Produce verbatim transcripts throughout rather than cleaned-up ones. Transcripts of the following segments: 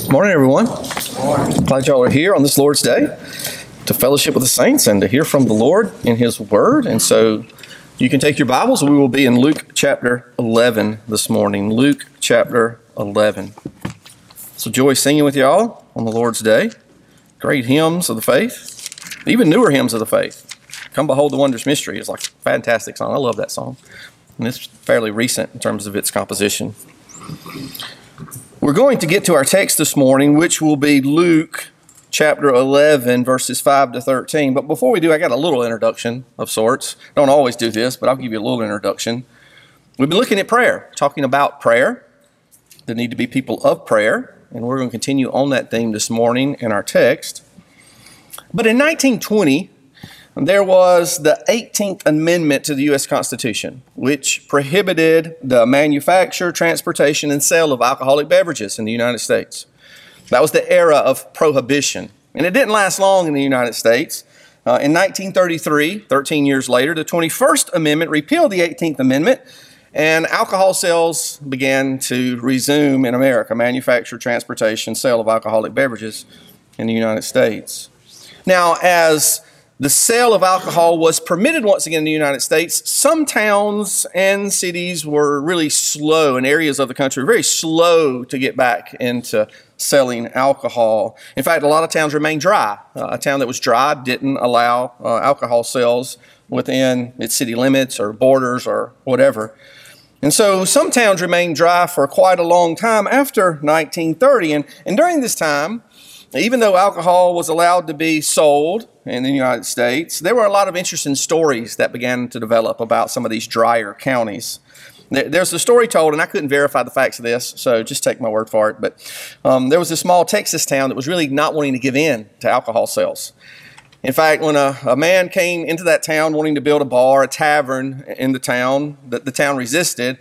Morning, everyone. Morning. Glad y'all are here on this Lord's Day to fellowship with the saints and to hear from the Lord in His Word. And so you can take your Bibles. We will be in Luke chapter eleven this morning. Luke chapter eleven. So joy singing with y'all on the Lord's Day. Great hymns of the faith, even newer hymns of the faith. Come Behold the Wondrous Mystery is like a fantastic song. I love that song. And it's fairly recent in terms of its composition. We're going to get to our text this morning, which will be Luke chapter eleven, verses five to thirteen. But before we do, I got a little introduction of sorts. Don't always do this, but I'll give you a little introduction. We've been looking at prayer, talking about prayer, the need to be people of prayer, and we're going to continue on that theme this morning in our text. But in nineteen twenty, there was the eighteenth Amendment to the U S Constitution, which prohibited the manufacture, transportation, and sale of alcoholic beverages in the United States. That was the era of prohibition. And it didn't last long in the United States. Uh, in nineteen thirty-three, thirteen years later, the twenty-first Amendment repealed the eighteenth Amendment, and alcohol sales began to resume in America, manufacture, transportation, sale of alcoholic beverages in the United States. Now, as the sale of alcohol was permitted once again in the United States, some towns and cities were really slow, and areas of the country were very slow to get back into selling alcohol. In fact, a lot of towns remained dry. Uh, a town that was dry didn't allow uh, alcohol sales within its city limits or borders or whatever. And so some towns remained dry for quite a long time after nineteen thirty. And, and during this time, even though alcohol was allowed to be sold in the United States, there were a lot of interesting stories that began to develop about some of these drier counties. There's a story told, and I couldn't verify the facts of this, so just take my word for it, but um, there was a small Texas town that was really not wanting to give in to alcohol sales. In fact, when a, a man came into that town wanting to build a bar, a tavern in the town, the, the town resisted.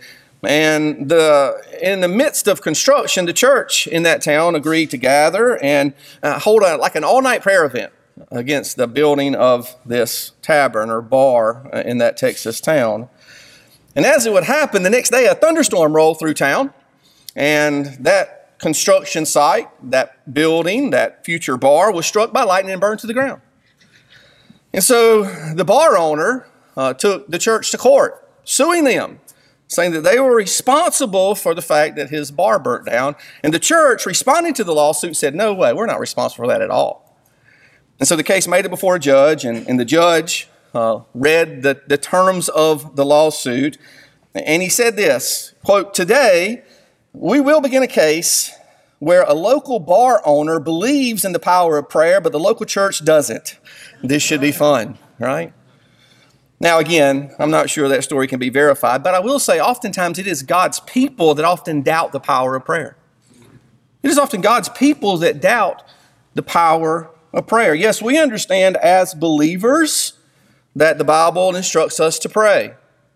And the, in the midst of construction, the church in that town agreed to gather and uh, hold a, like an all-night prayer event against the building of this tavern or bar in that Texas town. And as it would happen, the next day a thunderstorm rolled through town, and that construction site, that building, that future bar was struck by lightning and burned to the ground. And so the bar owner uh, took the church to court, suing them, saying that they were responsible for the fact that his bar burnt down. And the church, responding to the lawsuit, said, no way, we're not responsible for that at all. And so the case made it before a judge, and, and the judge uh, read the, the terms of the lawsuit, and he said this, quote, "Today, we will begin a case where a local bar owner believes in the power of prayer, but the local church doesn't. This should be fun," right? Now, again, I'm not sure that story can be verified, but I will say oftentimes it is God's people that often doubt the power of prayer. It is often God's people that doubt the power of prayer. Yes, we understand as believers that the Bible instructs us to pray.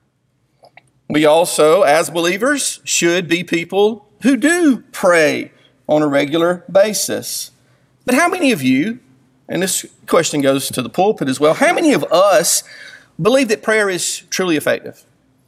We also, as believers, should be people who do pray on a regular basis. But how many of you, and this question goes to the pulpit as well, how many of us believe that prayer is truly effective?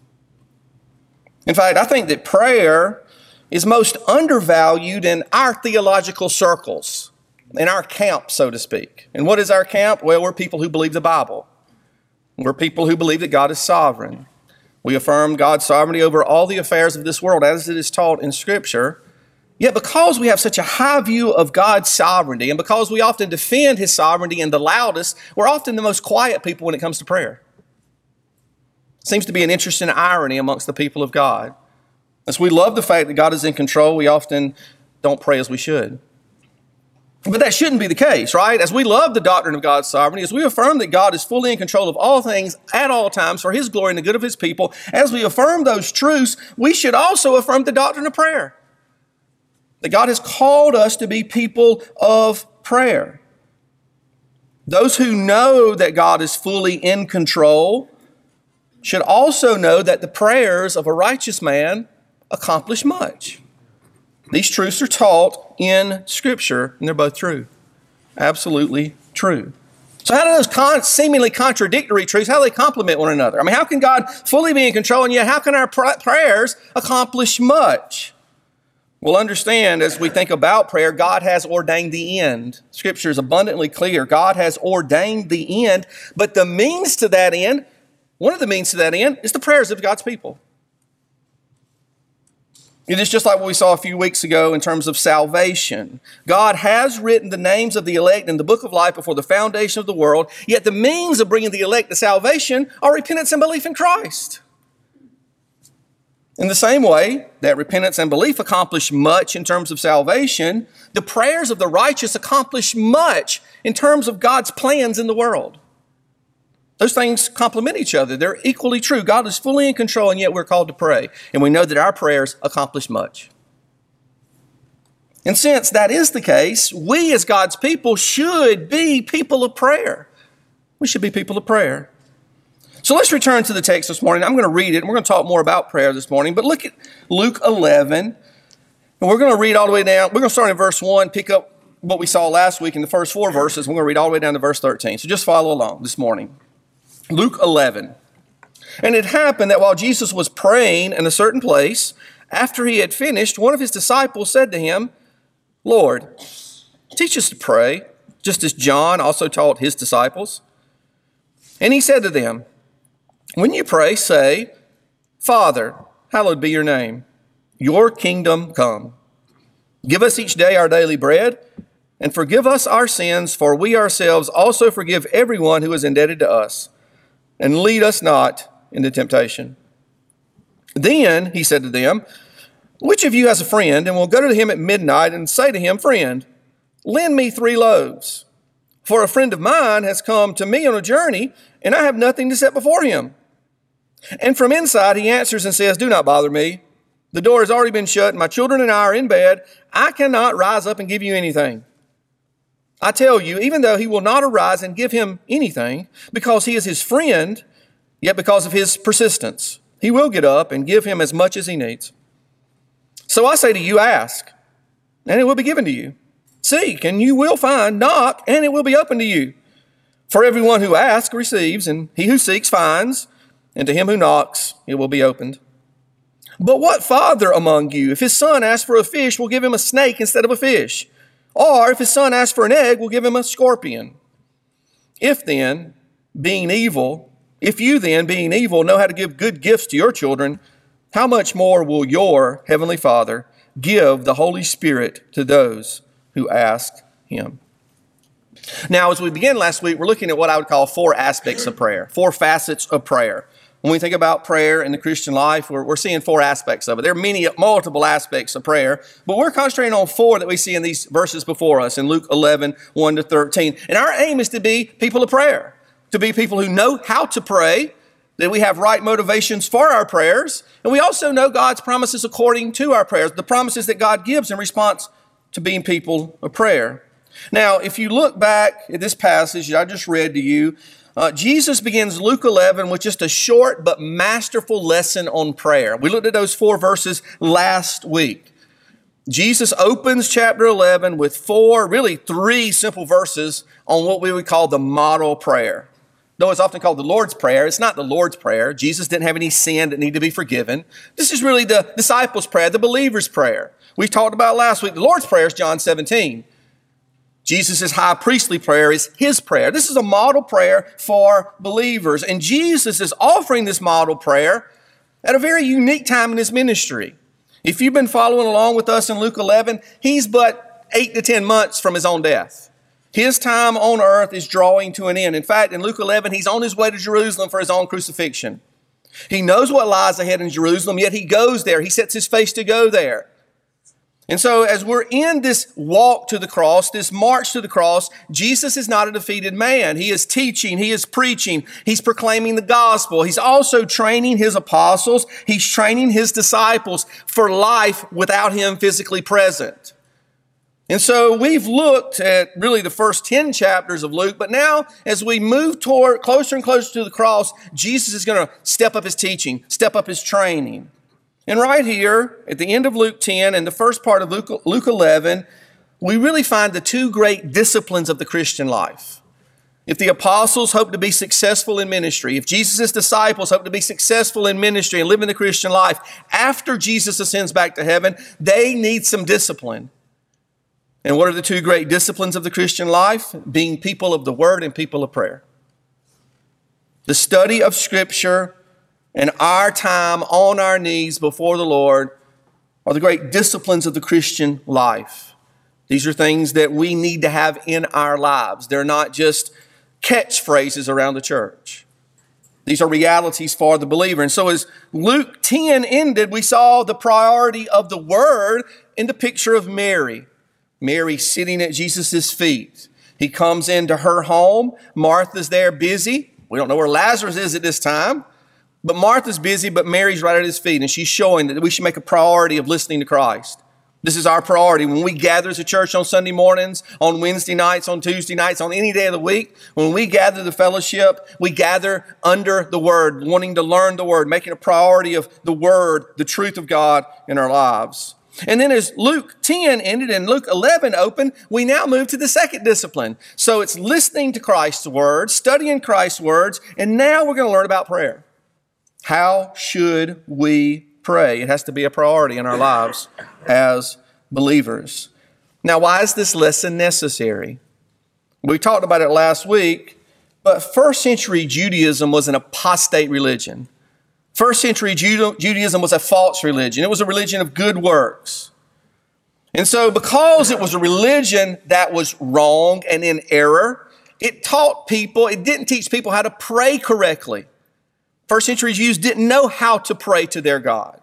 In fact, I think that prayer is most undervalued in our theological circles, in our camp, so to speak. And what is our camp? Well, we're people who believe the Bible. We're people who believe that God is sovereign. We affirm God's sovereignty over all the affairs of this world as it is taught in Scripture. Yet because we have such a high view of God's sovereignty, and because we often defend His sovereignty in the loudest, we're often the most quiet people when it comes to prayer. Seems to be an interesting irony amongst the people of God. As we love the fact that God is in control, we often don't pray as we should. But that shouldn't be the case, right? As we love the doctrine of God's sovereignty, as we affirm that God is fully in control of all things at all times for His glory and the good of His people, as we affirm those truths, we should also affirm the doctrine of prayer. That God has called us to be people of prayer. Those who know that God is fully in control should also know that the prayers of a righteous man accomplish much. These truths are taught in Scripture, and they're both true. Absolutely true. So how do those con- seemingly contradictory truths, how do they complement one another? I mean, how can God fully be in control, and yet how can our pr- prayers accomplish much? We'll understand as we think about prayer, God has ordained the end. Scripture is abundantly clear. God has ordained the end, but the means to that end, one of the means to that end is the prayers of God's people. It is just like what we saw a few weeks ago in terms of salvation. God has written the names of the elect in the book of life before the foundation of the world, yet the means of bringing the elect to salvation are repentance and belief in Christ. In the same way that repentance and belief accomplish much in terms of salvation, the prayers of the righteous accomplish much in terms of God's plans in the world. Those things complement each other. They're equally true. God is fully in control, and yet we're called to pray. And we know that our prayers accomplish much. And since that is the case, we as God's people should be people of prayer. We should be people of prayer. So let's return to the text this morning. I'm going to read it, and we're going to talk more about prayer this morning. But look at Luke eleven, and we're going to read all the way down. We're going to start in verse one, pick up what we saw last week in the first four verses. We're going to read all the way down to verse thirteen. So just follow along this morning. Luke eleven. And it happened that while Jesus was praying in a certain place, after he had finished, one of his disciples said to him, Lord, teach us to pray, just as John also taught his disciples. And he said to them, when you pray, say, Father, hallowed be your name. Your kingdom come. Give us each day our daily bread, and forgive us our sins, for we ourselves also forgive everyone who is indebted to us. And lead us not into temptation. Then he said to them, which of you has a friend, and will go to him at midnight and say to him, Friend, lend me three loaves, for a friend of mine has come to me on a journey, and I have nothing to set before him. And from inside he answers and says, Do not bother me. The door has already been shut, and my children and I are in bed. I cannot rise up and give you anything. I tell you, even though he will not arise and give him anything, because he is his friend, yet because of his persistence, he will get up and give him as much as he needs. So I say to you, ask, and it will be given to you. Seek, and you will find. Knock, and it will be opened to you. For everyone who asks receives, and he who seeks finds, and to him who knocks, it will be opened. But what father among you, if his son asks for a fish, will give him a snake instead of a fish? Or if his son asks for an egg, will give him a scorpion? If then, being evil, if you then, being evil, know how to give good gifts to your children, how much more will your heavenly Father give the Holy Spirit to those who ask him? Now, as we began last week, we're looking at what I would call four aspects of prayer, four facets of prayer. When we think about prayer in the Christian life, we're, we're seeing four aspects of it. There are many, multiple aspects of prayer, but we're concentrating on four that we see in these verses before us in Luke eleven, one to thirteen. And our aim is to be people of prayer, to be people who know how to pray, that we have right motivations for our prayers, and we also know God's promises according to our prayers, the promises that God gives in response to being people of prayer. Now, if you look back at this passage I just read to you, Uh, Jesus begins Luke eleven with just a short but masterful lesson on prayer. We looked at those four verses last week. Jesus opens chapter eleven with four, really three simple verses on what we would call the model prayer. Though it's often called the Lord's Prayer, it's not the Lord's Prayer. Jesus didn't have any sin that needed to be forgiven. This is really the disciples' prayer, the believer's prayer. We talked about last week. The Lord's Prayer is John seventeen. Jesus' high priestly prayer is his prayer. This is a model prayer for believers. And Jesus is offering this model prayer at a very unique time in his ministry. If you've been following along with us in Luke eleven, he's but eight to ten months from his own death. His time on earth is drawing to an end. In fact, in Luke eleven, he's on his way to Jerusalem for his own crucifixion. He knows what lies ahead in Jerusalem, yet he goes there. He sets his face to go there. And so as we're in this walk to the cross, this march to the cross, Jesus is not a defeated man. He is teaching, he is preaching, he's proclaiming the gospel. He's also training his apostles. He's training his disciples for life without him physically present. And so we've looked at really the first ten chapters of Luke, but now as we move toward closer and closer to the cross, Jesus is going to step up his teaching, step up his training. And right here, at the end of Luke ten and the first part of Luke, Luke eleven, we really find the two great disciplines of the Christian life. If the apostles hope to be successful in ministry, if Jesus' disciples hope to be successful in ministry and living the Christian life after Jesus ascends back to heaven, they need some discipline. And what are the two great disciplines of the Christian life? Being people of the Word and people of prayer. The study of Scripture and our time on our knees before the Lord are the great disciplines of the Christian life. These are things that we need to have in our lives. They're not just catchphrases around the church. These are realities for the believer. And so as Luke ten ended, we saw the priority of the Word in the picture of Mary. Mary sitting at Jesus' feet. He comes into her home. Martha's there busy. We don't know where Lazarus is at this time. But Martha's busy, but Mary's right at his feet. And she's showing that we should make a priority of listening to Christ. This is our priority. When we gather as a church on Sunday mornings, on Wednesday nights, on Tuesday nights, on any day of the week, when we gather the fellowship, we gather under the Word, wanting to learn the Word, making a priority of the Word, the truth of God in our lives. And then as Luke ten ended and Luke eleven opened, we now move to the second discipline. So it's listening to Christ's Word, studying Christ's words, and now we're going to learn about prayer. How should we pray? It has to be a priority in our lives as believers. Now, why is this lesson necessary? We talked about it last week, but first century Judaism was an apostate religion. First century Judaism was a false religion. It was a religion of good works. And so because it was a religion that was wrong and in error, it taught people, it didn't teach people how to pray correctly. First century Jews didn't know how to pray to their God.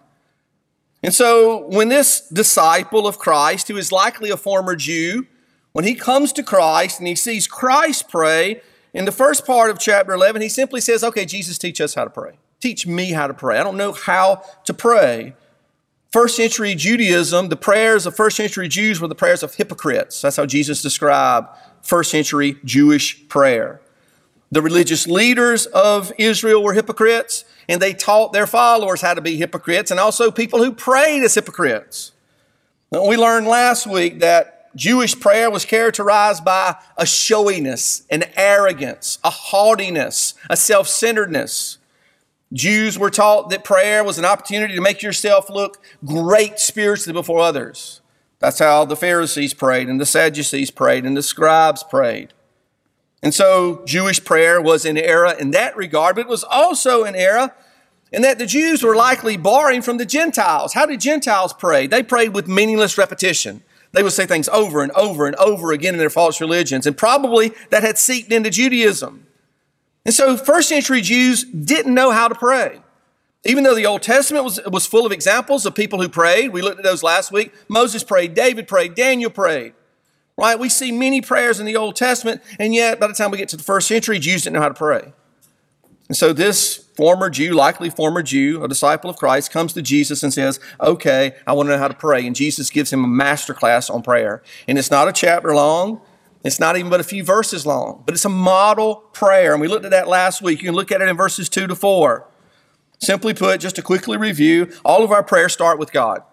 And so when this disciple of Christ, who is likely a former Jew, when he comes to Christ and he sees Christ pray, in the first part of chapter eleven, he simply says, okay, Jesus, teach us how to pray. Teach me how to pray. I don't know how to pray. First century Judaism, the prayers of first century Jews were the prayers of hypocrites. That's how Jesus described first century Jewish prayer. The religious leaders of Israel were hypocrites, and they taught their followers how to be hypocrites, and also people who prayed as hypocrites. Now, we learned last week that Jewish prayer was characterized by a showiness, an arrogance, a haughtiness, a self-centeredness. Jews were taught that prayer was an opportunity to make yourself look great spiritually before others. That's how the Pharisees prayed, and the Sadducees prayed, and the scribes prayed. And so Jewish prayer was an error in that regard, but it was also an error in that the Jews were likely borrowing from the Gentiles. How did Gentiles pray? They prayed with meaningless repetition. They would say things over and over and over again in their false religions, and probably that had seeped into Judaism. And so first century Jews didn't know how to pray. Even though the Old Testament was, was full of examples of people who prayed, we looked at those last week. Moses prayed, David prayed, Daniel prayed. Right? We see many prayers in the Old Testament, and yet by the time we get to the first century, Jews didn't know how to pray. And so this former Jew, likely former Jew, a disciple of Christ, comes to Jesus and says, okay, I want to know how to pray. And Jesus gives him a master class on prayer. And it's not a chapter long. It's not even but a few verses long, but it's a model prayer. And we looked at that last week. You can look at it in verses two to four. Simply put, just to quickly review, all of our prayers start with God.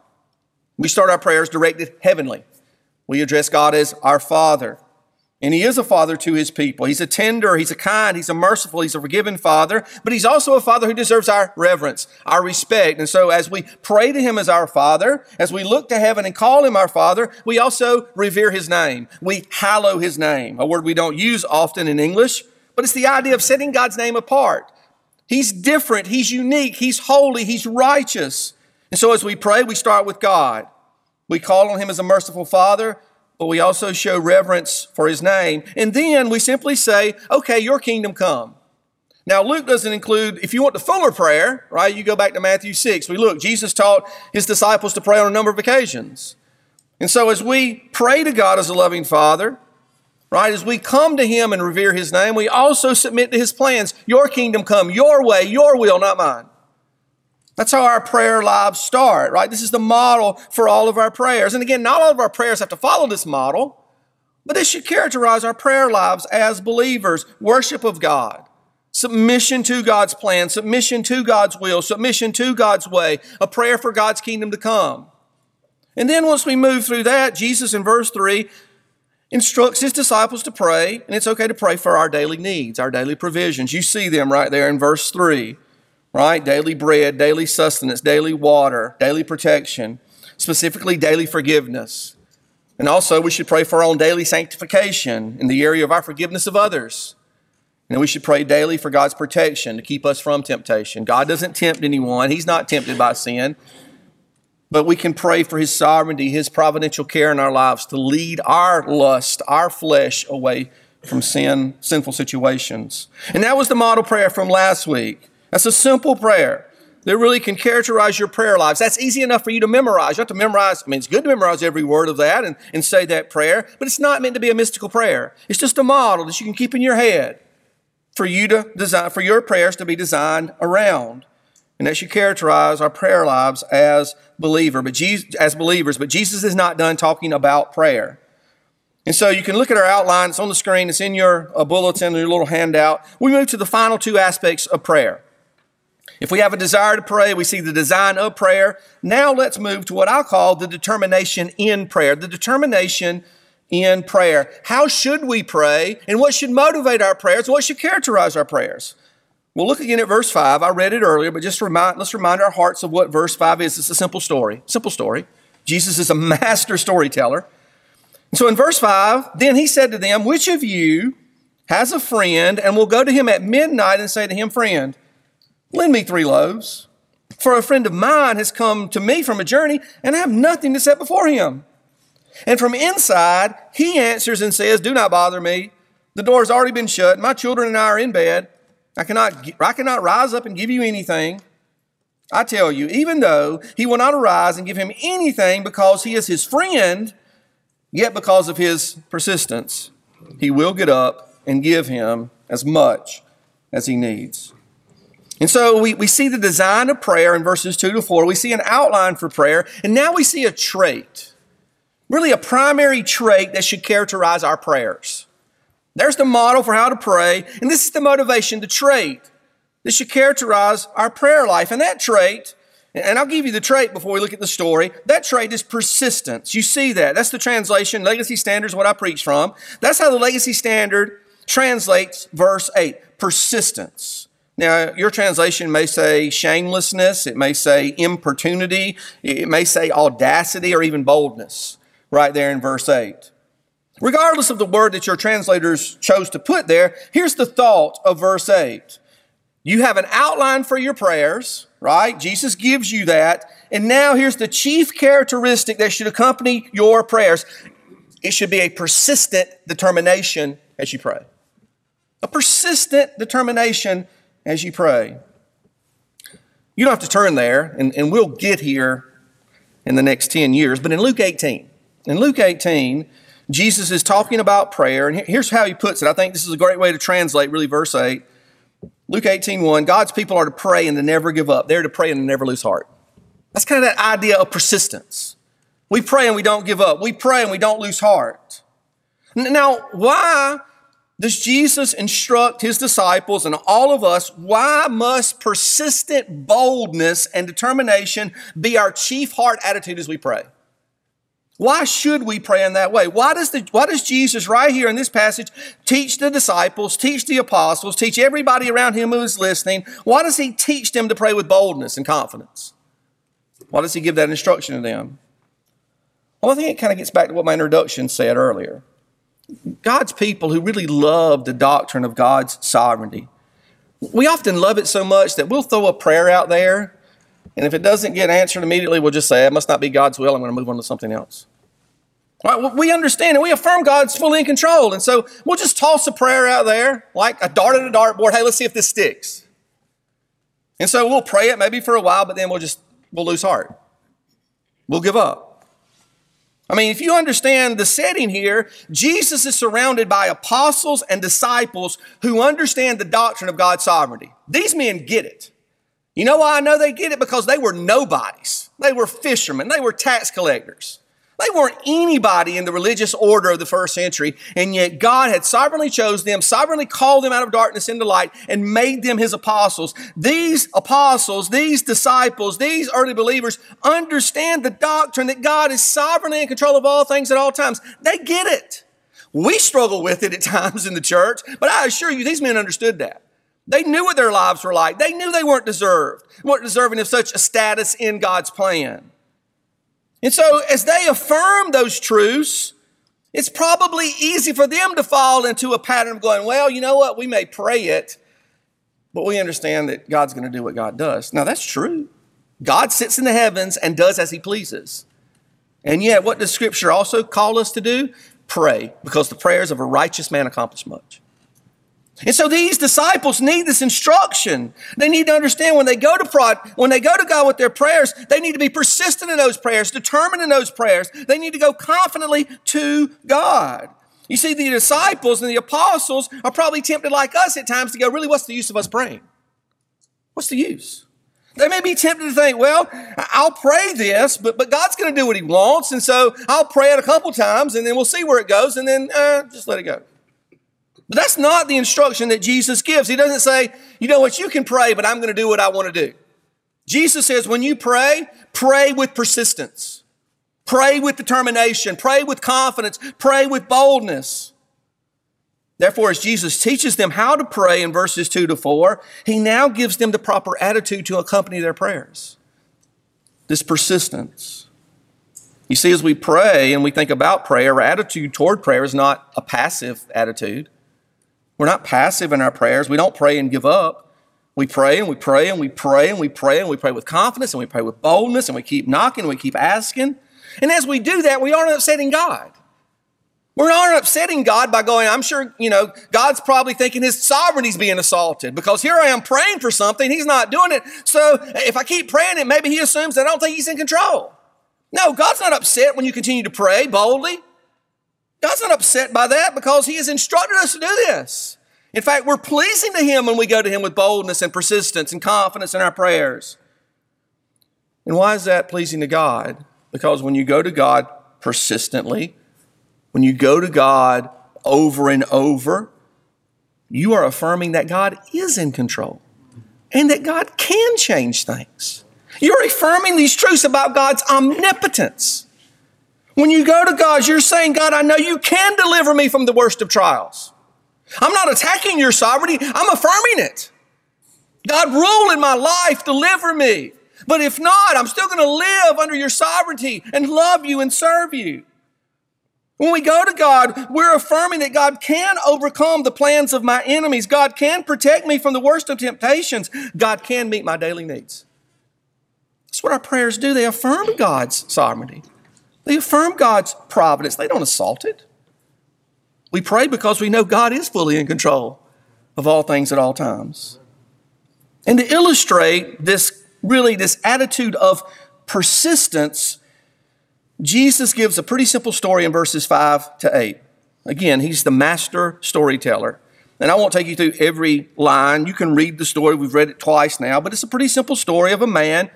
We start our prayers directed heavenly. We address God as our Father. And He is a Father to His people. He's a tender, He's a kind, He's a merciful, He's a forgiving Father. But He's also a Father who deserves our reverence, our respect. And so as we pray to Him as our Father, as we look to heaven and call Him our Father, we also revere His name. We hallow His name, a word we don't use often in English, but it's the idea of setting God's name apart. He's different, He's unique, He's holy, He's righteous. And so as we pray, we start with God. We call on Him as a merciful Father, but we also show reverence for His name. And then we simply say, okay, your kingdom come. Now, Luke doesn't include, if you want the fuller prayer, right, you go back to Matthew six. We look, Jesus taught His disciples to pray on a number of occasions. And so as we pray to God as a loving Father, right, as we come to Him and revere His name, we also submit to His plans. Your kingdom come, your way, your will, not mine. That's how our prayer lives start, right? This is the model for all of our prayers. And again, not all of our prayers have to follow this model, but this should characterize our prayer lives as believers. Worship of God, submission to God's plan, submission to God's will, submission to God's way, a prayer for God's kingdom to come. And then once we move through that, Jesus in verse three, instructs his disciples to pray, and it's okay to pray for our daily needs, our daily provisions. You see them right there in verse three, right? Daily bread, daily sustenance, daily water, daily protection, specifically daily forgiveness. And also we should pray for our own daily sanctification in the area of our forgiveness of others. And we should pray daily for God's protection to keep us from temptation. God doesn't tempt anyone. He's not tempted by sin. But we can pray for his sovereignty, his providential care in our lives to lead our lust, our flesh away from sin, sinful situations. And that was the model prayer from last week. That's a simple prayer that really can characterize your prayer lives. That's easy enough for you to memorize. You have to memorize. I mean, it's good to memorize every word of that and, and say that prayer, but it's not meant to be a mystical prayer. It's just a model that you can keep in your head for you to design, for your prayers to be designed around. And that should characterize our prayer lives as believer, but Jesus, as believers. But Jesus is not done talking about prayer. And so you can look at our outline. It's on the screen. It's in your uh, bulletin, your little handout. We move to the final two aspects of prayer. If we have a desire to pray, we see the design of prayer. Now let's move to what I'll call the determination in prayer. The determination in prayer. How should we pray? And what should motivate our prayers? What should characterize our prayers? Well, look again at verse five. I read it earlier, but just remind, let's remind our hearts of what verse five is. It's a simple story. Simple story. Jesus is a master storyteller. And so in verse five, then he said to them, which of you has a friend and will go to him at midnight and say to him, friend, lend me three loaves, for a friend of mine has come to me from a journey and I have nothing to set before him. And from inside, he answers and says, do not bother me. The door has already been shut. My children and I are in bed. I cannot, I cannot rise up and give you anything. I tell you, even though he will not arise and give him anything because he is his friend, yet because of his persistence, he will get up and give him as much as he needs. And so we, we see the design of prayer in verses two to four. We see an outline for prayer, and now we see a trait, really a primary trait that should characterize our prayers. There's the model for how to pray, and this is the motivation, the trait. This should characterize our prayer life, and that trait, and I'll give you the trait before we look at the story, that trait is persistence. You see that. That's the translation. Legacy Standard is what I preach from. That's how the Legacy Standard translates verse eight, persistence. Now, your translation may say shamelessness. It may say importunity. It may say audacity or even boldness right there in verse eight. Regardless of the word that your translators chose to put there, here's the thought of verse eight. You have an outline for your prayers, right? Jesus gives you that. And now here's the chief characteristic that should accompany your prayers. It should be a persistent determination as you pray. A persistent determination as you pray. You don't have to turn there, and, and we'll get here in the next ten years. But in Luke eighteen, in Luke eighteen, Jesus is talking about prayer, and here's how he puts it. I think this is a great way to translate really verse eight. Luke eighteen one, God's people are to pray and to never give up. They're to pray and to never lose heart. That's kind of that idea of persistence. We pray and we don't give up. We pray and we don't lose heart. Now, why does Jesus instruct his disciples and all of us, why must persistent boldness and determination be our chief heart attitude as we pray? Why should we pray in that way? Why does the, why does Jesus right here in this passage teach the disciples, teach the apostles, teach everybody around him who is listening? Why does he teach them to pray with boldness and confidence? Why does he give that instruction to them? Well, I think it kind of gets back to what my introduction said earlier. God's people who really love the doctrine of God's sovereignty, we often love it so much that we'll throw a prayer out there, and if it doesn't get answered immediately, we'll just say, it must not be God's will. I'm going to move on to something else. All right, we understand and we affirm God's fully in control. And so we'll just toss a prayer out there like a dart at a dartboard. Hey, let's see if this sticks. And so we'll pray it maybe for a while, but then we'll just, we'll lose heart. We'll give up. I mean, if you understand the setting here, Jesus is surrounded by apostles and disciples who understand the doctrine of God's sovereignty. These men get it. You know why I know they get it? Because they were nobodies. They were fishermen. They were tax collectors. They weren't anybody in the religious order of the first century, and yet God had sovereignly chose them, sovereignly called them out of darkness into light, and made them his apostles. These apostles, these disciples, these early believers understand the doctrine that God is sovereignly in control of all things at all times. They get it. We struggle with it at times in the church, but I assure you, these men understood that. They knew what their lives were like. They knew they weren't deserved, weren't deserving of such a status in God's plan. And so as they affirm those truths, it's probably easy for them to fall into a pattern of going, well, you know what, we may pray it, but we understand that God's going to do what God does. Now, that's true. God sits in the heavens and does as he pleases. And yet, what does Scripture also call us to do? Pray, because the prayers of a righteous man accomplish much. And so these disciples need this instruction. They need to understand when they go to prod, when they go to God with their prayers, they need to be persistent in those prayers, determined in those prayers. They need to go confidently to God. You see, the disciples and the apostles are probably tempted like us at times to go, really, what's the use of us praying? What's the use? They may be tempted to think, well, I'll pray this, but, but God's going to do what he wants. And so I'll pray it a couple times and then we'll see where it goes and then uh, just let it go. But that's not the instruction that Jesus gives. He doesn't say, you know what, you can pray, but I'm going to do what I want to do. Jesus says, when you pray, pray with persistence. Pray with determination. Pray with confidence. Pray with boldness. Therefore, as Jesus teaches them how to pray in verses two to four, he now gives them the proper attitude to accompany their prayers. This persistence. You see, as we pray and we think about prayer, our attitude toward prayer is not a passive attitude. We're not passive in our prayers. We don't pray and give up. We pray and we pray and we pray and we pray and we pray with confidence and we pray with boldness and we keep knocking and we keep asking. And as we do that, we aren't upsetting God. We're not upsetting God by going, I'm sure, you know, God's probably thinking his sovereignty's being assaulted because here I am praying for something. He's not doing it. So if I keep praying it, maybe he assumes that I don't think he's in control. No, God's not upset when you continue to pray boldly. God's not upset by that because he has instructed us to do this. In fact, we're pleasing to him when we go to him with boldness and persistence and confidence in our prayers. And why is that pleasing to God? Because when you go to God persistently, when you go to God over and over, you are affirming that God is in control and that God can change things. You're affirming these truths about God's omnipotence. When you go to God, you're saying, God, I know you can deliver me from the worst of trials. I'm not attacking your sovereignty. I'm affirming it. God, rule in my life, deliver me. But if not, I'm still going to live under your sovereignty and love you and serve you. When we go to God, we're affirming that God can overcome the plans of my enemies. God can protect me from the worst of temptations. God can meet my daily needs. That's what our prayers do. They affirm God's sovereignty. They affirm God's providence. They don't assault it. We pray because we know God is fully in control of all things at all times. And to illustrate this, really this attitude of persistence, Jesus gives a pretty simple story in verses five to eight. Again, he's the master storyteller. And I won't take you through every line. You can read the story. We've read it twice now, but it's a pretty simple story of a man.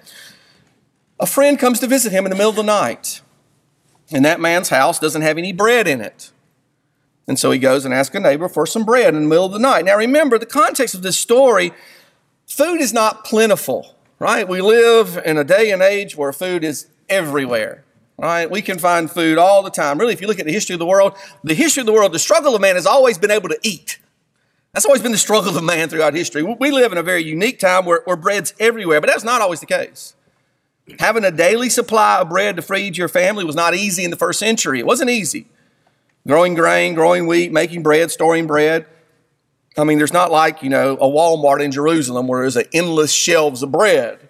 A friend comes to visit him in the middle of the night. And that man's house doesn't have any bread in it. And so he goes and asks a neighbor for some bread in the middle of the night. Now remember, the context of this story, food is not plentiful, right? We live in a day and age where food is everywhere, right? We can find food all the time. Really, if you look at the history of the world, the history of the world, the struggle of man has always been able to eat. That's always been the struggle of man throughout history. We live in a very unique time where, where bread's everywhere, but that's not always the case. Having a daily supply of bread to feed your family was not easy in the first century. It wasn't easy. Growing grain, growing wheat, making bread, storing bread. I mean, there's not like, you know, a Walmart in Jerusalem where there's an endless shelves of bread.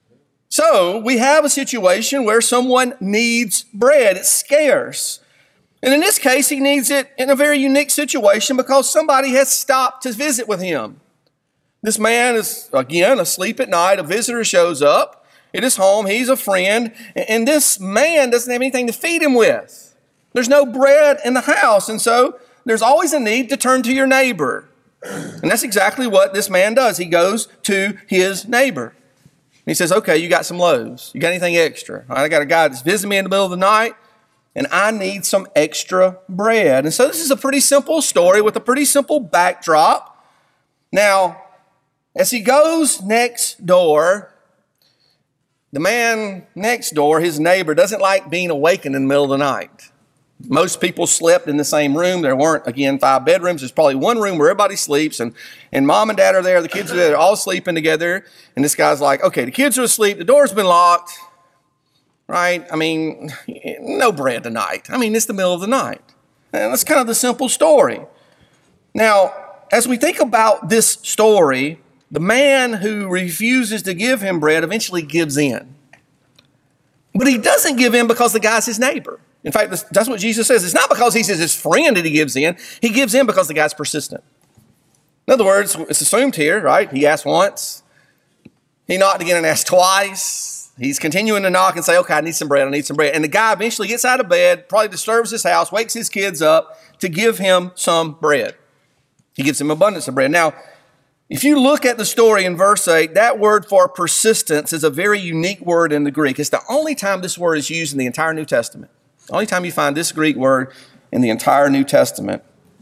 So we have a situation where someone needs bread. It's scarce. And in this case, he needs it in a very unique situation because somebody has stopped to visit with him. This man is, again, asleep at night. A visitor shows up at his home. He's a friend. And this man doesn't have anything to feed him with. There's no bread in the house. And so there's always a need to turn to your neighbor. And that's exactly what this man does. He goes to his neighbor. And he says, okay, you got some loaves. You got anything extra? I got a guy that's visiting me in the middle of the night, and I need some extra bread. And so this is a pretty simple story with a pretty simple backdrop. Now, as he goes next door, the man next door, his neighbor, doesn't like being awakened in the middle of the night. Most people slept in the same room. There weren't, again, five bedrooms. There's probably one room where everybody sleeps, and, and mom and dad are there. The kids are there. They're all sleeping together. And this guy's like, okay, the kids are asleep. The door's been locked, right? I mean, no bread tonight. I mean, it's the middle of the night. And that's kind of the simple story. Now, as we think about this story, the man who refuses to give him bread eventually gives in. But he doesn't give in because the guy's his neighbor. In fact, that's what Jesus says. It's not because he's his friend that he gives in. He gives in because the guy's persistent. In other words, it's assumed here, right? He asked once. He knocked again and asked twice. He's continuing to knock and say, okay, I need some bread, I need some bread. And the guy eventually gets out of bed, probably disturbs his house, wakes his kids up to give him some bread. He gives him abundance of bread. Now, if you look at the story in verse eight, that word for persistence is a very unique word in the Greek. It's the only time this word is used in the entire New Testament. The only time you find this Greek word in the entire New Testament.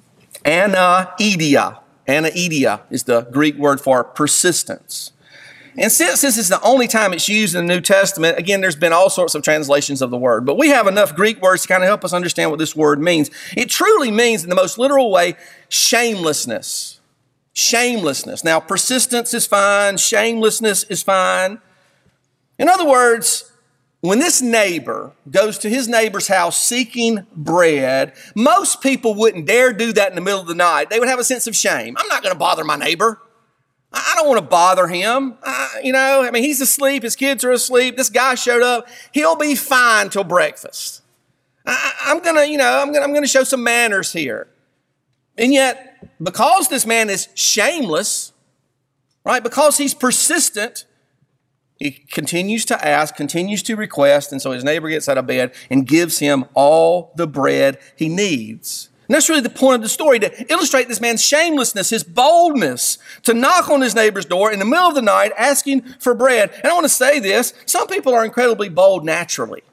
Anaidia. Anaidia is the Greek word for persistence. And since this is the only time it's used in the New Testament, again, there's been all sorts of translations of the word. But we have enough Greek words to kind of help us understand what this word means. It truly means, in the most literal way, shamelessness. Shamelessness. Now, persistence is fine. Shamelessness is fine. In other words, when this neighbor goes to his neighbor's house seeking bread, most people wouldn't dare do that in the middle of the night. They would have a sense of shame. I'm not going to bother my neighbor. I don't want to bother him. I, you know, I mean, he's asleep. His kids are asleep. This guy showed up. He'll be fine till breakfast. I, I'm going to, you know, I'm going I'm going to show some manners here. And yet, because this man is shameless, right, because he's persistent, he continues to ask, continues to request, and so his neighbor gets out of bed and gives him all the bread he needs. And that's really the point of the story, to illustrate this man's shamelessness, his boldness, to knock on his neighbor's door in the middle of the night asking for bread. And I want to say this, some people are incredibly bold naturally.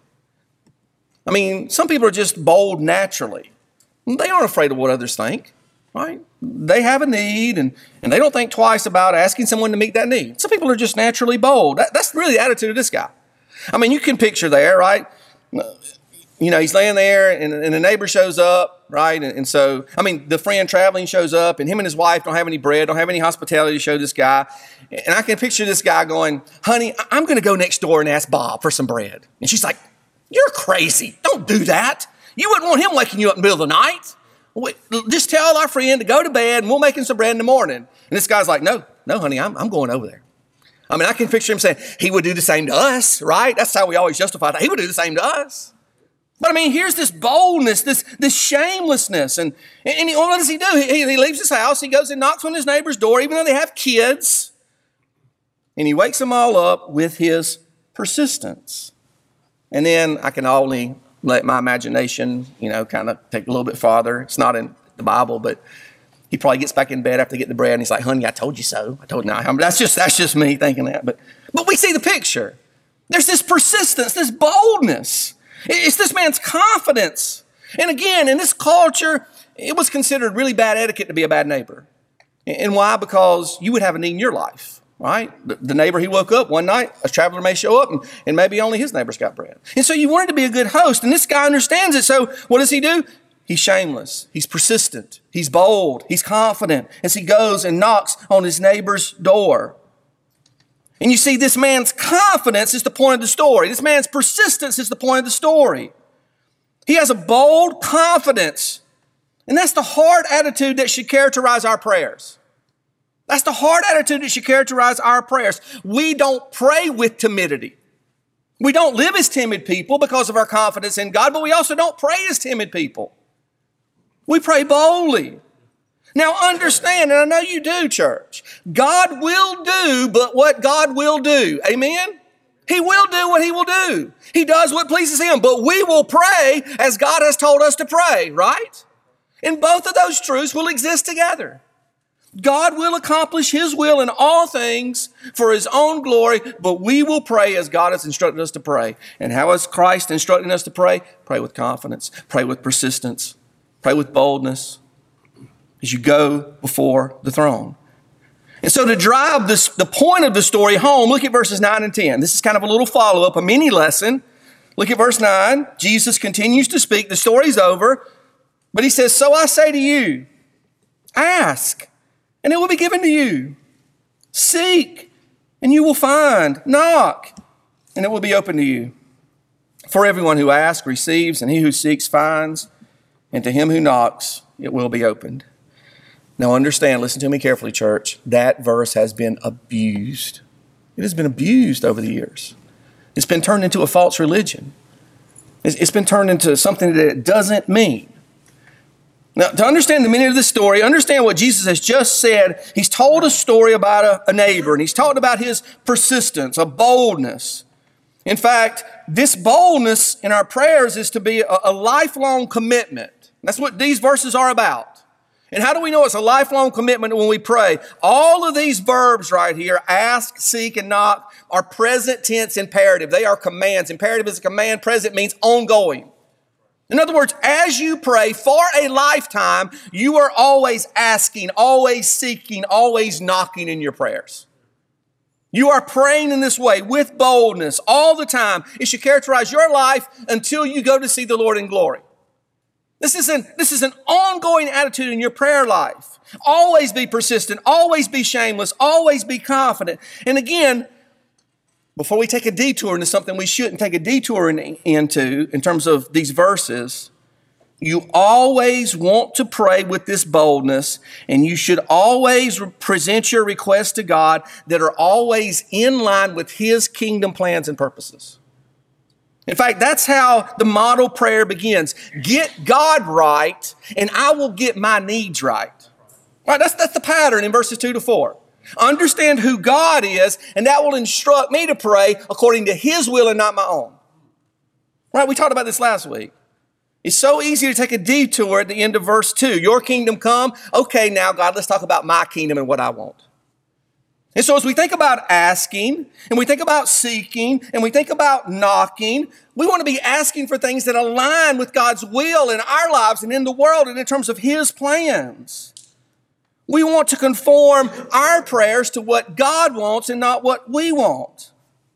I mean, some people are just bold naturally. They aren't afraid of what others think, right? They have a need, and, and they don't think twice about asking someone to meet that need. Some people are just naturally bold. That, that's really the attitude of this guy. I mean, you can picture there, right? You know, he's laying there, and, and the neighbor shows up, right? And, and so, I mean, the friend traveling shows up, and him and his wife don't have any bread, don't have any hospitality to show this guy. And I can picture this guy going, honey, I'm going to go next door and ask Bob for some bread. And she's like, you're crazy. Don't do that. You wouldn't want him waking you up in the middle of the night. Just tell our friend to go to bed, and we'll make him some bread in the morning. And this guy's like, no, no, honey, I'm, I'm going over there. I mean, I can picture him saying, he would do the same to us, right? That's how we always justify that. He would do the same to us. But I mean, here's this boldness, this, this shamelessness. And, and he, what does he do? He, he leaves his house. He goes and knocks on his neighbor's door, even though they have kids. And he wakes them all up with his persistence. And then I can only let my imagination, you know, kind of take a little bit farther. It's not in the Bible, but he probably gets back in bed after they get the bread, and he's like, honey, I told you so. I told you. No, that's just, that's just me thinking that. But, but we see the picture. There's this persistence, this boldness. It's this man's confidence. And again, in this culture, it was considered really bad etiquette to be a bad neighbor. And why? Because you would have a need in your life, right? The neighbor, he woke up one night, a traveler may show up, and, and maybe only his neighbor's got bread. And so you wanted to be a good host, and this guy understands it. So what does he do? He's shameless. He's persistent. He's bold. He's confident as he goes and knocks on his neighbor's door. And you see, this man's confidence is the point of the story. This man's persistence is the point of the story. He has a bold confidence. And that's the hard attitude that should characterize our prayers. That's the hard attitude that should characterize our prayers. We don't pray with timidity. We don't live as timid people because of our confidence in God, but we also don't pray as timid people. We pray boldly. Now understand, and I know you do, church, God will do but what God will do. Amen? He will do what he will do. He does what pleases him, but we will pray as God has told us to pray, right? And both of those truths will exist together. God will accomplish his will in all things for his own glory, but we will pray as God has instructed us to pray. And how is Christ instructing us to pray? Pray with confidence, pray with persistence, pray with boldness as you go before the throne. And so to drive this, the point of the story home, look at verses nine and ten. This is kind of a little follow-up, a mini lesson. Look at verse nine. Jesus continues to speak. The story's over. But he says, so I say to you, ask, and it will be given to you. Seek, and you will find. Knock, and it will be open to you. For everyone who asks receives, and he who seeks finds, and to him who knocks it will be opened. Now understand, listen to me carefully, church. That verse has been abused. It has been abused over the years. It's been turned into a false religion. It's been turned into something that it doesn't mean. Now, to understand the meaning of the story, understand what Jesus has just said. He's told a story about a, a neighbor, and he's talked about his persistence, a boldness. In fact, this boldness in our prayers is to be a, a lifelong commitment. That's what these verses are about. And how do we know it's a lifelong commitment when we pray? All of these verbs right here, ask, seek, and knock, are present tense imperative. They are commands. Imperative is a command. Present means ongoing. In other words, as you pray for a lifetime, you are always asking, always seeking, always knocking in your prayers. You are praying in this way with boldness all the time. It should characterize your life until you go to see the Lord in glory. This is an, this is an ongoing attitude in your prayer life. Always be persistent, always be shameless, always be confident. And again, before we take a detour into something we shouldn't take a detour in, into in terms of these verses, you always want to pray with this boldness, and you should always present your requests to God that are always in line with His kingdom plans and purposes. In fact, that's how the model prayer begins. Get God right, and I will get my needs right. Right? That's, that's the pattern in verses two to four. Understand who God is, and that will instruct me to pray according to His will and not my own. Right? We talked about this last week. It's so easy to take a detour at the end of verse two. Your kingdom come. Okay, now, God, let's talk about my kingdom and what I want. And so as we think about asking, and we think about seeking, and we think about knocking, we want to be asking for things that align with God's will in our lives and in the world and in terms of His plans. We want to conform our prayers to what God wants and not what we want.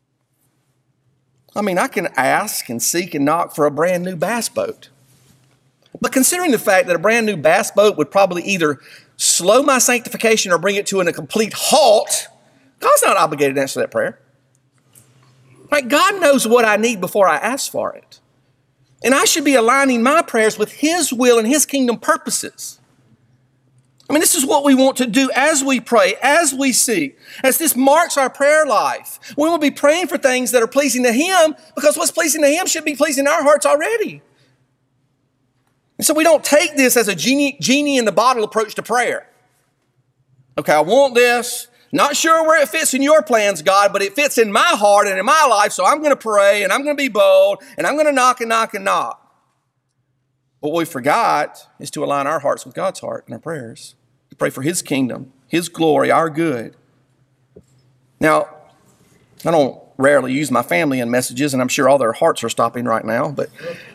I mean, I can ask and seek and knock for a brand new bass boat. But considering the fact that a brand new bass boat would probably either slow my sanctification or bring it to a complete halt, God's not obligated to answer that prayer. Right? God knows what I need before I ask for it. And I should be aligning my prayers with His will and His kingdom purposes. I mean, this is what we want to do as we pray, as we seek, as this marks our prayer life. We will be praying for things that are pleasing to Him because what's pleasing to Him should be pleasing our hearts already. And so we don't take this as a genie, genie in the bottle approach to prayer. Okay, I want this. Not sure where it fits in your plans, God, but it fits in my heart and in my life, so I'm going to pray and I'm going to be bold and I'm going to knock and knock and knock. What we forgot is to align our hearts with God's heart in our prayers. To pray for His kingdom, His glory, our good. Now, I don't rarely use my family in messages, and I'm sure all their hearts are stopping right now, but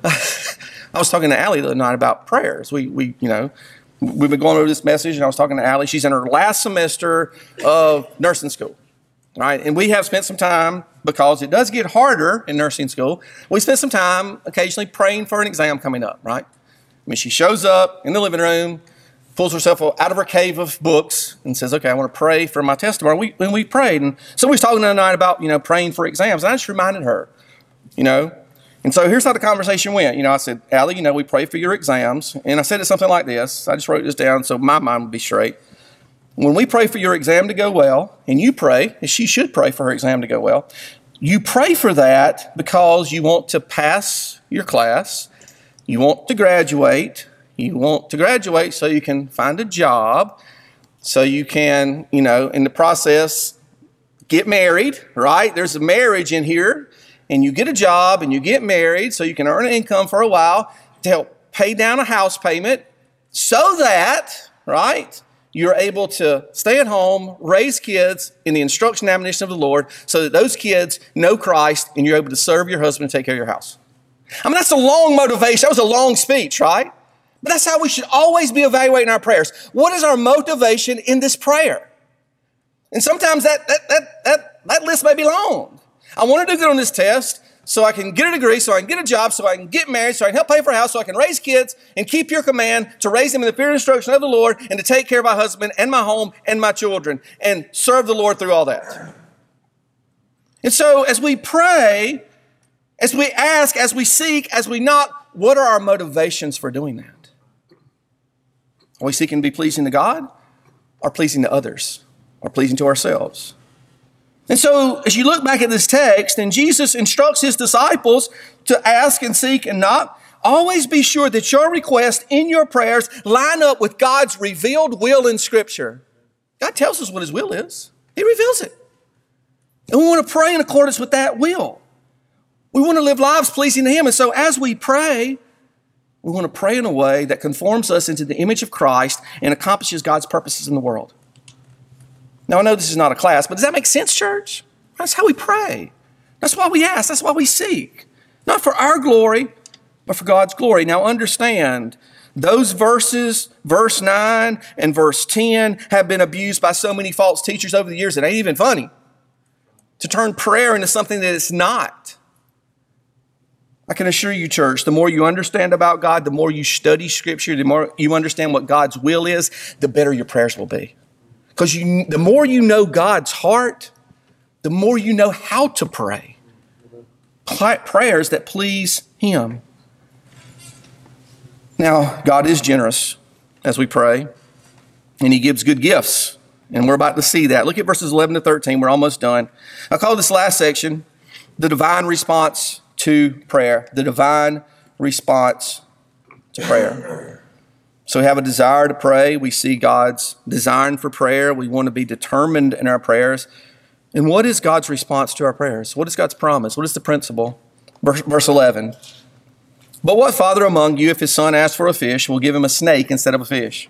I was talking to Allie the other night about prayers. We, we, you know, we've been going over this message, and I was talking to Allie. She's in her last semester of nursing school, right? And we have spent some time, because it does get harder in nursing school, we spent some time occasionally praying for an exam coming up, right? I mean, she shows up in the living room, pulls herself out of her cave of books and says, okay, I want to pray for my testimony. We, and we prayed. And so we was talking tonight about, you know, praying for exams. And I just reminded her, you know. And so here's how the conversation went. You know, I said, Allie, you know, we pray for your exams. And I said it something like this. I just wrote this down so my mind would be straight. When we pray for your exam to go well, and you pray, and she should pray for her exam to go well, you pray for that because you want to pass your class. You want to graduate. You want to graduate so you can find a job, so you can, you know, in the process, get married, right? There's a marriage in here, and you get a job and you get married so you can earn an income for a while to help pay down a house payment so that, right, you're able to stay at home, raise kids in the instruction and admonition of the Lord so that those kids know Christ and you're able to serve your husband and take care of your house. I mean, that's a long motivation. That was a long speech, right? But that's how we should always be evaluating our prayers. What is our motivation in this prayer? And sometimes that that that that, that list may be long. I want to do good on this test. so I can get a degree, so I can get a job, so I can get married, so I can help pay for a house, so I can raise kids and keep your command to raise them in the fear and instruction of the Lord and to take care of my husband and my home and my children and serve the Lord through all that. And so as we pray, as we ask, as we seek, as we knock, what are our motivations for doing that? Are we seeking to be pleasing to God or pleasing to others or pleasing to ourselves? And so as you look back at this text and Jesus instructs his disciples to ask and seek and knock, always be sure that your requests in your prayers line up with God's revealed will in Scripture. God tells us what his will is. He reveals it. And we want to pray in accordance with that will. We want to live lives pleasing to him. And so as we pray, we want to pray in a way that conforms us into the image of Christ and accomplishes God's purposes in the world. Now, I know this is not a class, but does that make sense, church? That's how we pray. That's why we ask. That's why we seek. Not for our glory, but for God's glory. Now, understand, those verses, verse nine and verse ten, have been abused by so many false teachers over the years. It ain't even funny to turn prayer into something that it's not. I can assure you, church, the more you understand about God, the more you study Scripture, the more you understand what God's will is, the better your prayers will be. Because you, the more you know God's heart, the more you know how to pray. Prayers that please him. Now, God is generous as we pray, and he gives good gifts. And we're about to see that. Look at verses eleven to thirteen. We're almost done. I call this last section the divine response to prayer. The divine response to prayer. So we have a desire to pray. We see God's design for prayer. We want to be determined in our prayers. And what is God's response to our prayers? What is God's promise? What is the principle? Verse, verse eleven. But what father among you, if his son asks for a fish, will give him a snake instead of a fish?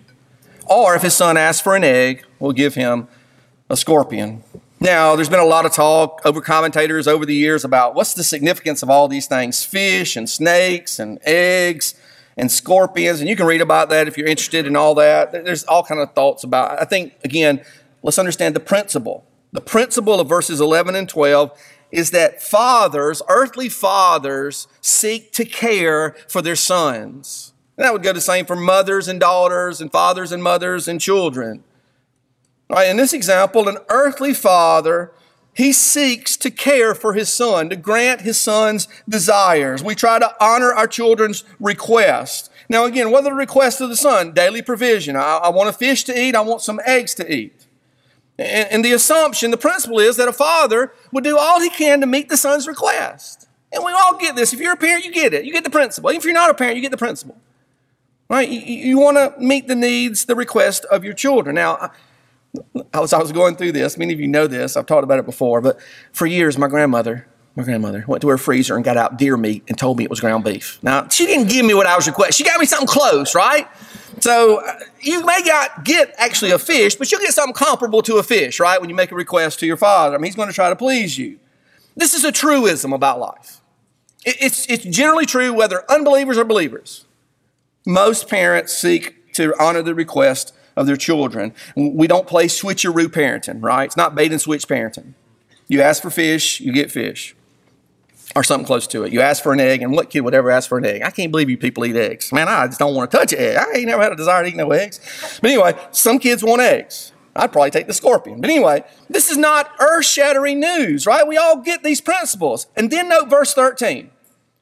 Or if his son asks for an egg, will give him a scorpion? Now, there's been a lot of talk over commentators over the years about what's the significance of all these things, fish and snakes and eggs and scorpions. And you can read about that if you're interested in all that. There's all kinds of thoughts about it. I think, again, let's understand the principle. The principle of verses eleven and twelve is that fathers, earthly fathers, seek to care for their sons. And that would go the same for mothers and daughters and fathers and mothers and children. All right, in this example, an earthly father, he seeks to care for his son, to grant his son's desires. We try to honor our children's requests. Now, again, what are the requests of the son? Daily provision. I, I want a fish to eat. I want some eggs to eat. And, and the assumption, the principle is that a father would do all he can to meet the son's request. And we all get this. If you're a parent, you get it. You get the principle. If you're not a parent, you get the principle. Right? You, you want to meet the needs, the request of your children. Now, I was, I was going through this. Many of you know this. I've talked about it before. But for years, my grandmother, my grandmother went to her freezer and got out deer meat and told me it was ground beef. Now, she didn't give me what I was requesting. She got me something close, right? So uh, you may not get actually a fish, but you'll get something comparable to a fish, right? When you make a request to your father. I mean, he's going to try to please you. This is a truism about life. It, it's, it's generally true whether unbelievers or believers. Most parents seek to honor the request of their children. We don't play switcheroo parenting, right? It's not bait and switch parenting. You ask for fish, you get fish. Or something close to it. You ask for an egg, and what kid would ever ask for an egg? I can't believe you people eat eggs. Man, I just don't want to touch an egg. I ain't never had a desire to eat no eggs. But anyway, some kids want eggs. I'd probably take the scorpion. But anyway, this is not earth-shattering news, right? We all get these principles. And then note verse thirteen.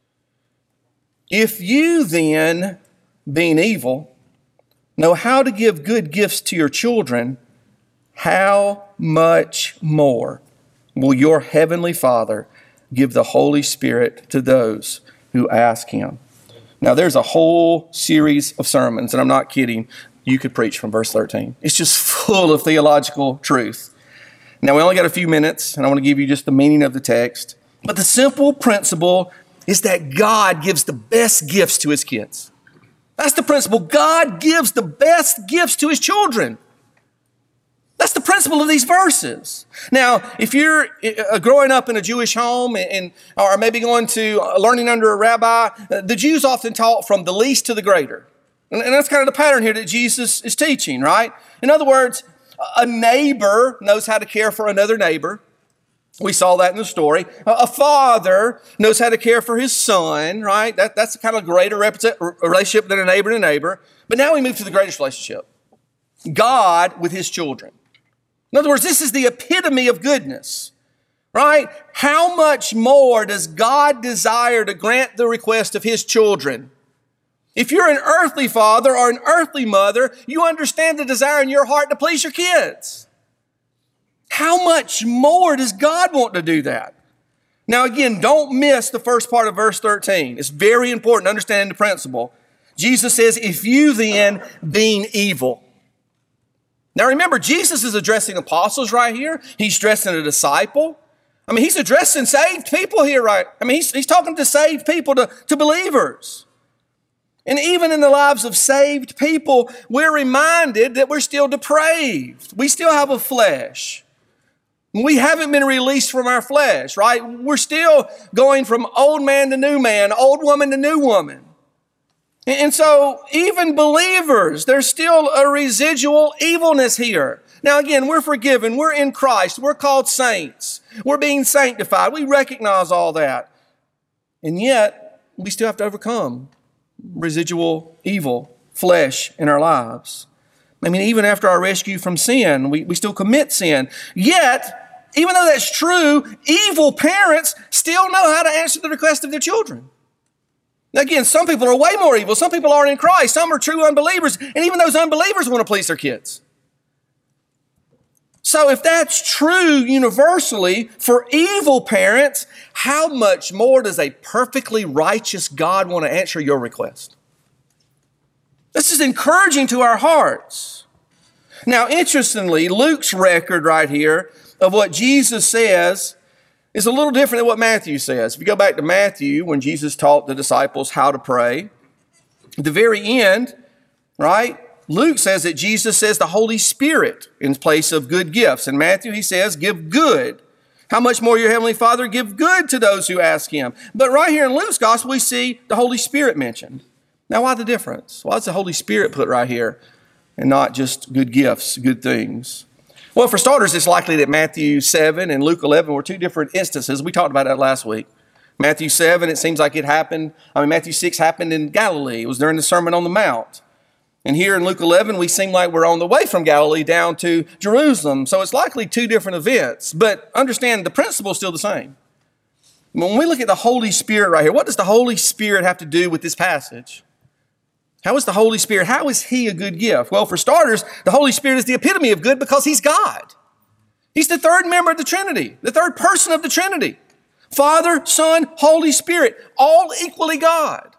If you then, being evil, know how to give good gifts to your children, how much more will your heavenly Father give the Holy Spirit to those who ask him? Now, there's a whole series of sermons, and I'm not kidding, you could preach from verse thirteen. It's just full of theological truth. Now, we only got a few minutes, and I want to give you just the meaning of the text. But the simple principle is that God gives the best gifts to his kids. That's the principle. God gives the best gifts to his children. That's the principle of these verses. Now, if you're uh, growing up in a Jewish home and, and or maybe going to uh, learning under a rabbi, uh, the Jews often taught from the least to the greater. And, and that's kind of the pattern here that Jesus is teaching, right? In other words, a neighbor knows how to care for another neighbor. We saw that in the story. A father knows how to care for his son, right? That, that's a kind of greater relationship than a neighbor to a neighbor. But now we move to the greatest relationship. God with his children. In other words, this is the epitome of goodness, right? How much more does God desire to grant the request of his children? If you're an earthly father or an earthly mother, you understand the desire in your heart to please your kids. How much more does God want to do that? Now again, don't miss the first part of verse thirteen. It's very important to understand the principle. Jesus says, if you then, being evil. Now remember, Jesus is addressing apostles right here. He's addressing a disciple. I mean, he's addressing saved people here, right? I mean, he's, he's talking to saved people, to, to believers. And even in the lives of saved people, we're reminded that we're still depraved. We still have a flesh. We haven't been released from our flesh, right? We're still going from old man to new man, old woman to new woman. And so even believers, there's still a residual evilness here. Now again, we're forgiven. We're in Christ. We're called saints. We're being sanctified. We recognize all that. And yet, we still have to overcome residual evil, flesh in our lives. I mean, even after our rescue from sin, we, we still commit sin. Yet, even though that's true, evil parents still know how to answer the request of their children. Now again, some people are way more evil. Some people aren't in Christ. Some are true unbelievers. And even those unbelievers want to please their kids. So if that's true universally for evil parents, how much more does a perfectly righteous God want to answer your request? This is encouraging to our hearts. Now, interestingly, Luke's record right here of what Jesus says is a little different than what Matthew says. If you go back to Matthew, when Jesus taught the disciples how to pray, at the very end, right, Luke says that Jesus says the Holy Spirit in place of good gifts. In Matthew, he says, give good. How much more your Heavenly Father give good to those who ask him. But right here in Luke's gospel, we see the Holy Spirit mentioned. Now, why the difference? Why is the Holy Spirit put right here and not just good gifts, good things? Well, for starters, it's likely that Matthew seven and Luke eleven were two different instances. We talked about that last week. Matthew seven, it seems like it happened, I mean, Matthew six happened in Galilee. It was during the Sermon on the Mount. And here in Luke eleven, we seem like we're on the way from Galilee down to Jerusalem. So it's likely two different events. But understand, the principle is still the same. When we look at the Holy Spirit right here, what does the Holy Spirit have to do with this passage? How is the Holy Spirit, how is he a good gift? Well, for starters, the Holy Spirit is the epitome of good because he's God. He's the third member of the Trinity, the third person of the Trinity. Father, Son, Holy Spirit, all equally God.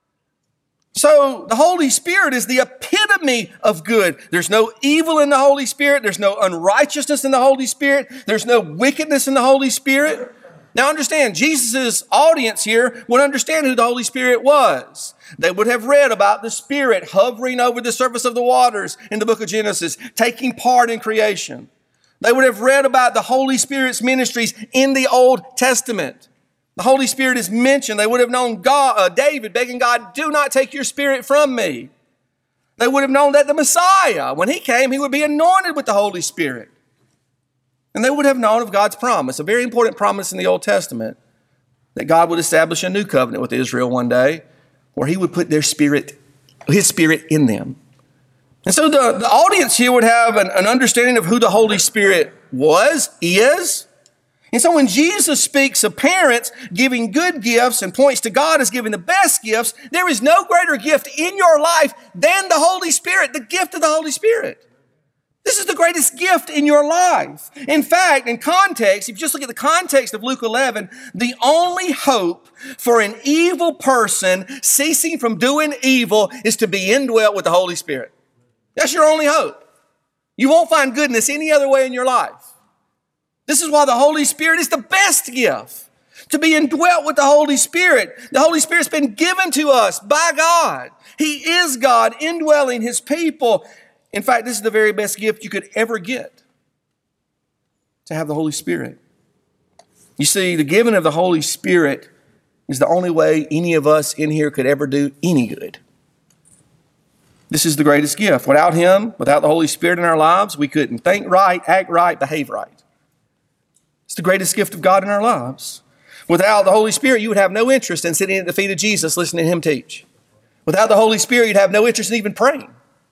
So the Holy Spirit is the epitome of good. There's no evil in the Holy Spirit. There's no unrighteousness in the Holy Spirit. There's no wickedness in the Holy Spirit. Now understand, Jesus' audience here would understand who the Holy Spirit was. They would have read about the Spirit hovering over the surface of the waters in the book of Genesis, taking part in creation. They would have read about the Holy Spirit's ministries in the Old Testament. The Holy Spirit is mentioned. They would have known God, uh, David begging God, do not take your Spirit from me. They would have known that the Messiah, when he came, he would be anointed with the Holy Spirit. And they would have known of God's promise, a very important promise in the Old Testament, that God would establish a new covenant with Israel one day, where he would put their spirit, his Spirit in them. And so the, the audience here would have an, an understanding of who the Holy Spirit was, is. And so when Jesus speaks of parents giving good gifts and points to God as giving the best gifts, there is no greater gift in your life than the Holy Spirit, the gift of the Holy Spirit. This is the greatest gift in your life. In fact, in context, if you just look at the context of Luke eleven, the only hope for an evil person ceasing from doing evil is to be indwelt with the Holy Spirit. That's your only hope. You won't find goodness any other way in your life. This is why the Holy Spirit is the best gift, to be indwelt with the Holy Spirit. The Holy Spirit's been given to us by God. He is God indwelling his people. In fact, this is the very best gift you could ever get, to have the Holy Spirit. You see, the giving of the Holy Spirit is the only way any of us in here could ever do any good. This is the greatest gift. Without him, without the Holy Spirit in our lives, we couldn't think right, act right, behave right. It's the greatest gift of God in our lives. Without the Holy Spirit, you would have no interest in sitting at the feet of Jesus, listening to him teach. Without the Holy Spirit, you'd have no interest in even praying.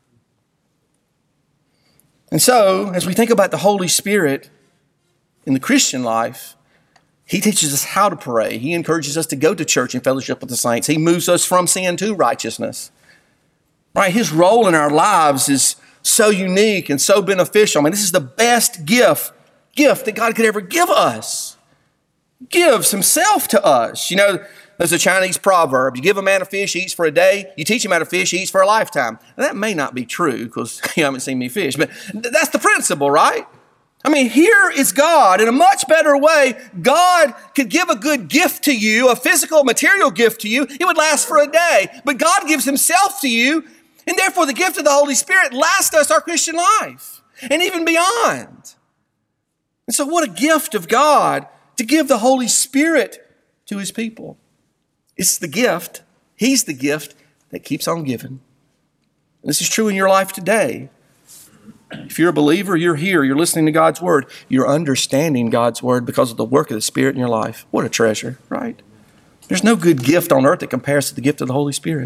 And so, as we think about the Holy Spirit in the Christian life, he teaches us how to pray. He encourages us to go to church and fellowship with the saints. He moves us from sin to righteousness. Right? His role in our lives is so unique and so beneficial. I mean, this is the best gift, gift that God could ever give us. He gives himself to us. You know, there's a Chinese proverb. You give a man a fish, he eats for a day. You teach him how to fish, he eats for a lifetime. Now, that may not be true because you haven't seen me fish, but that's the principle, right? I mean, here is God in a much better way. God could give a good gift to you, a physical, material gift to you. It would last for a day. But God gives himself to you, and therefore the gift of the Holy Spirit lasts us our Christian life and even beyond. And so what a gift of God to give the Holy Spirit to his people. It's the gift. He's the gift that keeps on giving. And this is true in your life today. If you're a believer, you're here, you're listening to God's word, you're understanding God's word because of the work of the Spirit in your life. What a treasure, right? There's no good gift on earth that compares to the gift of the Holy Spirit.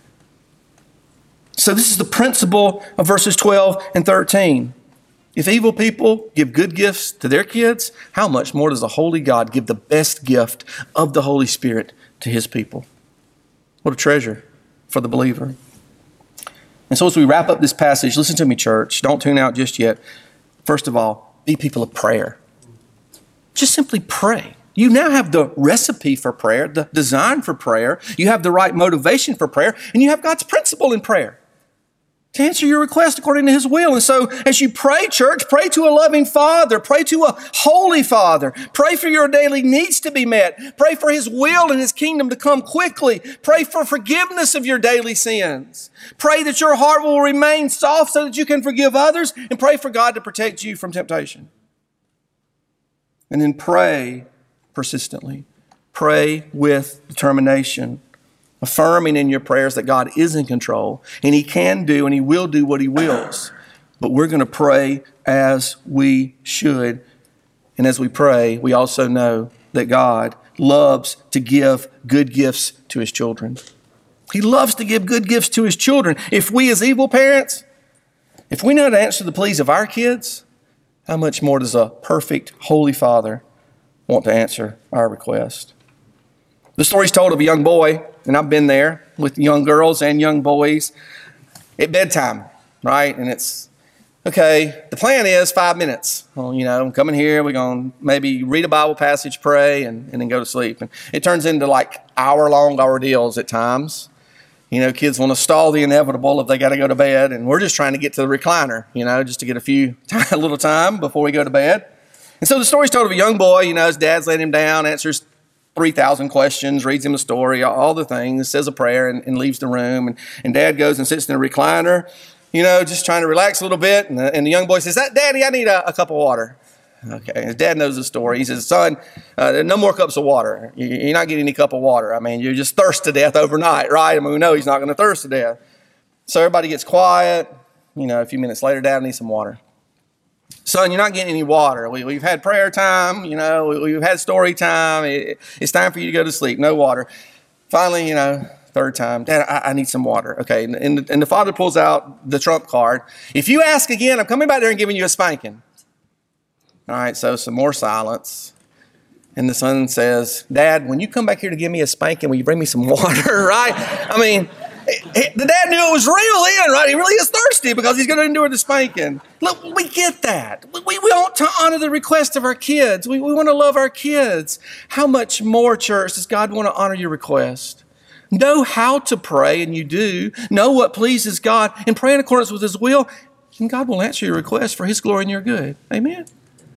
So this is the principle of verses twelve and thirteen. If evil people give good gifts to their kids, how much more does the holy God give the best gift of the Holy Spirit to his people? What a treasure for the believer. And so as we wrap up this passage, listen to me, church. Don't tune out just yet. First of all, be people of prayer. Just simply pray. You now have the recipe for prayer, the design for prayer. You have the right motivation for prayer, and you have God's principle in prayer to answer your request according to his will. And so as you pray, church, pray to a loving Father. Pray to a holy Father. Pray for your daily needs to be met. Pray for his will and his kingdom to come quickly. Pray for forgiveness of your daily sins. Pray that your heart will remain soft so that you can forgive others, and pray for God to protect you from temptation. And then pray persistently. Pray with determination, affirming in your prayers that God is in control, and he can do and he will do what he wills. But we're going to pray as we should. And as we pray, we also know that God loves to give good gifts to his children. He loves to give good gifts to his children. If we as evil parents, if we know how to answer the pleas of our kids, how much more does a perfect, holy Father want to answer our request? The story's told of a young boy, and I've been there with young girls and young boys at bedtime, right? And it's, okay, the plan is five minutes. Well, you know, I'm coming here, we're going to maybe read a Bible passage, pray, and, and then go to sleep. And it turns into like hour-long ordeals at times. You know, kids want to stall the inevitable if they got to go to bed, and we're just trying to get to the recliner, you know, just to get a few, a little time before we go to bed. And so the story's told of a young boy, you know, his dad's letting him down, answers three thousand questions, reads him a story, all the things, says a prayer, and, and leaves the room. And, and dad goes and sits in a recliner, you know, just trying to relax a little bit. And the, and the young boy says, Daddy, I need a, a cup of water. Okay, his dad knows the story. He says, son, uh, no more cups of water. You, you're not getting any cup of water. I mean, you just thirst to death overnight, right? I mean, we know he's not going to thirst to death. So everybody gets quiet. You know, a few minutes later, Dad needs some water. Son, you're not getting any water. We, we've had prayer time. You know, we, we've had story time. It, it's time for you to go to sleep. No water. Finally, you know, third time, Dad, I, I need some water. Okay, and, and, and the father pulls out the trump card. If you ask again, I'm coming back there and giving you a spanking. All right, so some more silence. And the son says, Dad, when you come back here to give me a spanking, will you bring me some water, right? I mean, it, the dad knew it was real then, right? He really is thirsty because he's going to endure the spanking. Look, we get that. We, we want to honor the request of our kids. We, we want to love our kids. How much more, church, does God want to honor your request? Know how to pray, and you do. Know what pleases God, and pray in accordance with his will, and God will answer your request for his glory and your good. Amen.